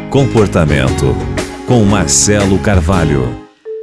Comportamento, com Marcelo Carvalho.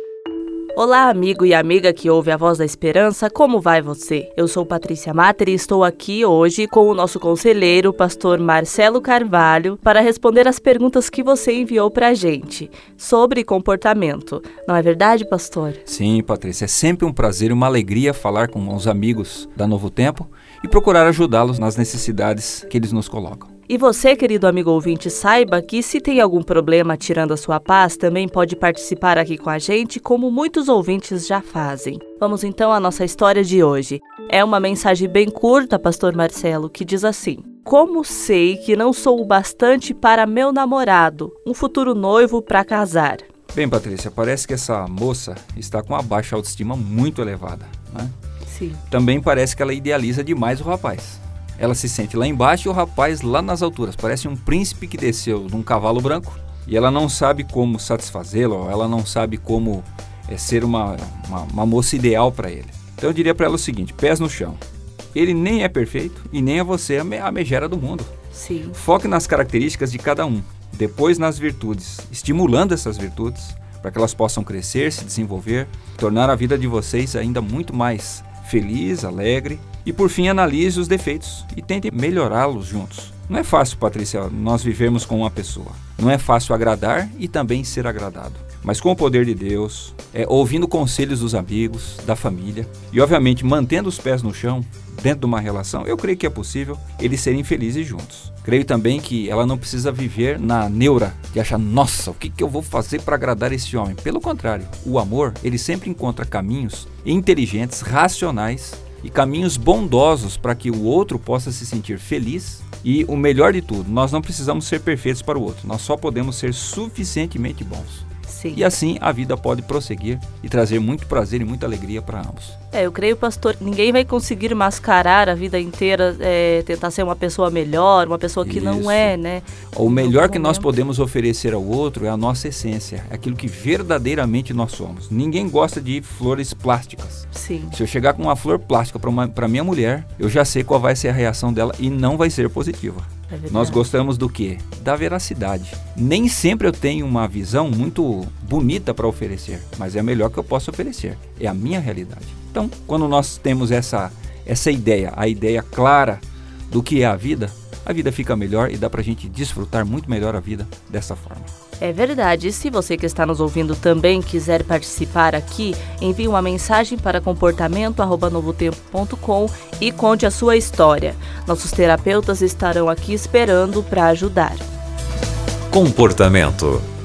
Olá, amigo e amiga que ouve a Voz da Esperança, como vai você? Eu sou Patrícia Mater e estou aqui hoje com o nosso conselheiro, pastor Marcelo Carvalho, para responder as perguntas que você enviou para a gente sobre comportamento. Não é verdade, pastor? Sim, Patrícia, é sempre um prazer e uma alegria falar com os amigos da Novo Tempo e procurar ajudá-los nas necessidades que eles nos colocam. E você, querido amigo ouvinte, saiba que se tem algum problema tirando a sua paz, também pode participar aqui com a gente, como muitos ouvintes já fazem. Vamos então à nossa história de hoje. É uma mensagem bem curta, pastor Marcelo, que diz assim: como sei que não sou o bastante para meu namorado, um futuro noivo para casar? Bem, Patrícia, parece que essa moça está com uma baixa autoestima muito elevada, né? Sim. Também parece que ela idealiza demais o rapaz. Ela se sente lá embaixo e o rapaz lá nas alturas. Parece um príncipe que desceu num cavalo branco e ela não sabe como satisfazê-lo, ela não sabe como ser uma moça ideal para ele. Então eu diria para ela o seguinte: pés no chão. Ele nem é perfeito e nem é você a megera do mundo. Sim. Foque nas características de cada um, depois nas virtudes, estimulando essas virtudes para que elas possam crescer, se desenvolver, tornar a vida de vocês ainda muito mais feliz, alegre. E por fim, analise os defeitos e tente melhorá-los juntos. Não é fácil, Patrícia, nós vivermos com uma pessoa. Não é fácil agradar e também ser agradado. Mas com o poder de Deus, ouvindo conselhos dos amigos, da família e, obviamente, mantendo os pés no chão dentro de uma relação, eu creio que é possível eles serem felizes juntos. Creio também que ela não precisa viver na neura de achar: nossa, o que eu vou fazer para agradar esse homem? Pelo contrário, o amor, ele sempre encontra caminhos inteligentes, racionais e caminhos bondosos para que o outro possa se sentir feliz. E o melhor de tudo, nós não precisamos ser perfeitos para o outro, nós só podemos ser suficientemente bons. Sim. E assim a vida pode prosseguir e trazer muito prazer e muita alegria para ambos. Eu creio, pastor, ninguém vai conseguir mascarar a vida inteira, tentar ser uma pessoa melhor, uma pessoa que não é, né? O melhor que nós podemos oferecer ao outro é a nossa essência, aquilo que verdadeiramente nós somos. Ninguém gosta de flores plásticas. Sim. Se eu chegar com uma flor plástica para minha mulher, eu já sei qual vai ser a reação dela e não vai ser positiva. Nós gostamos do quê? Da veracidade. Nem sempre eu tenho uma visão muito bonita para oferecer, mas é a melhor que eu posso oferecer. É a minha realidade. Então, quando nós temos essa ideia, a ideia clara do que é a vida fica melhor e dá pra gente desfrutar muito melhor a vida dessa forma. É verdade. E se você que está nos ouvindo também quiser participar aqui, envie uma mensagem para comportamento@novotempo.com e conte a sua história. Nossos terapeutas estarão aqui esperando para ajudar. Comportamento.